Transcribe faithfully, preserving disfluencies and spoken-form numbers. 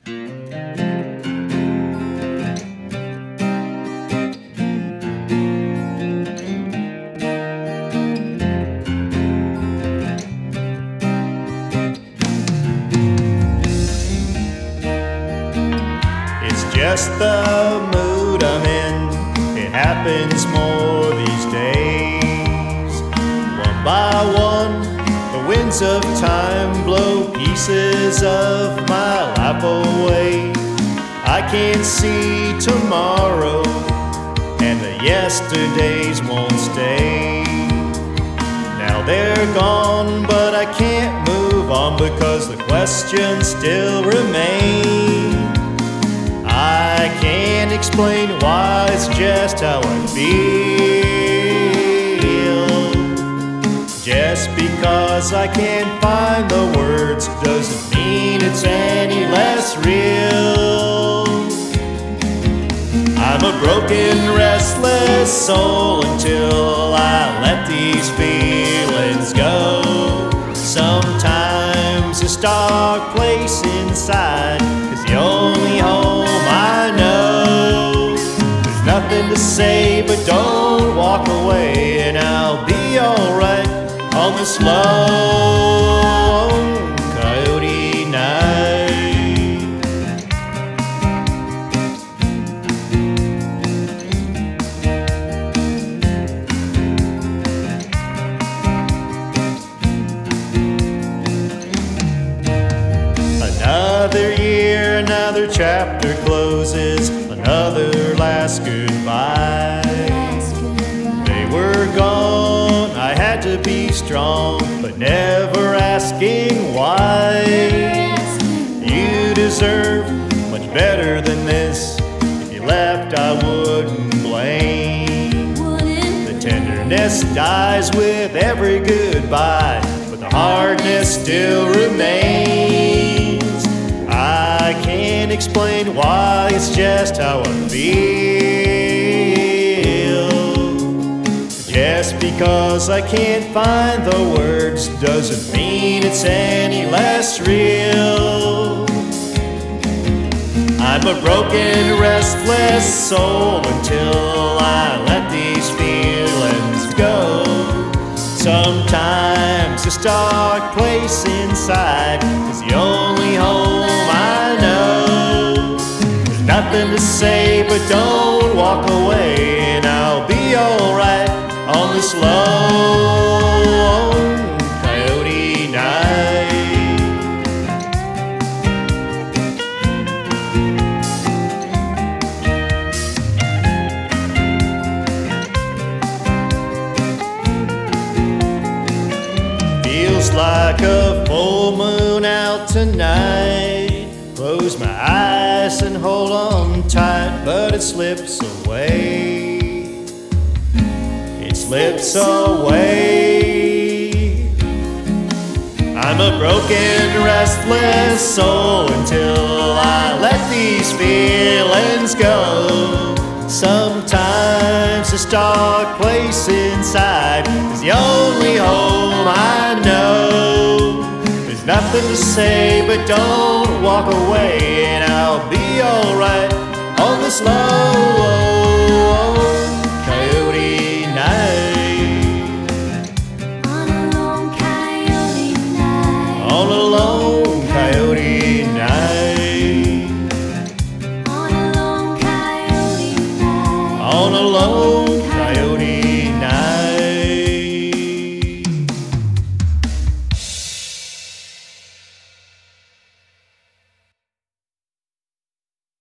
Just the mood I'm in, it happens more these days. One by one, the winds of time blow pieces of my life away. I can't see tomorrow, and the yesterdays won't stay. Now they're gone, but I can't move on because the questions still remain. I can't explain why, it's just how I feel. Just because I can't find the words doesn't mean it's any less real. I'm a broken, restless soul until I let these feelings go. Sometimes this dark place inside is the only home I know. There's nothing to say, but don't walk away, and I'll be alright on this lone coyote night. Another year, another chapter closes, another last goodbye. They were gone, I had to be strong, but never asking why. You deserve much better than this. If you left, I wouldn't blame. The tenderness dies with every goodbye, but the hardness still remains. I can't explain why, it's just how I feel. Just because I can't find the words doesn't mean it's any less real. I'm a broken, restless soul until I let these feelings go. Sometimes this dark place inside is the only home I know. There's nothing to say, but don't walk away, and I'll be alright on this lone coyote night. Feels like a full moon out tonight. Close my eyes and hold on tight, but it slips away. It slips away. I'm a broken, restless soul until I let these feelings go. Sometimes this dark place inside is the only home I know. There's nothing to say, but don't walk away, and I'll be alright on this lone coyote night. On a lone coyote night. On a lone coyote night. On a lone coyote night. On a lone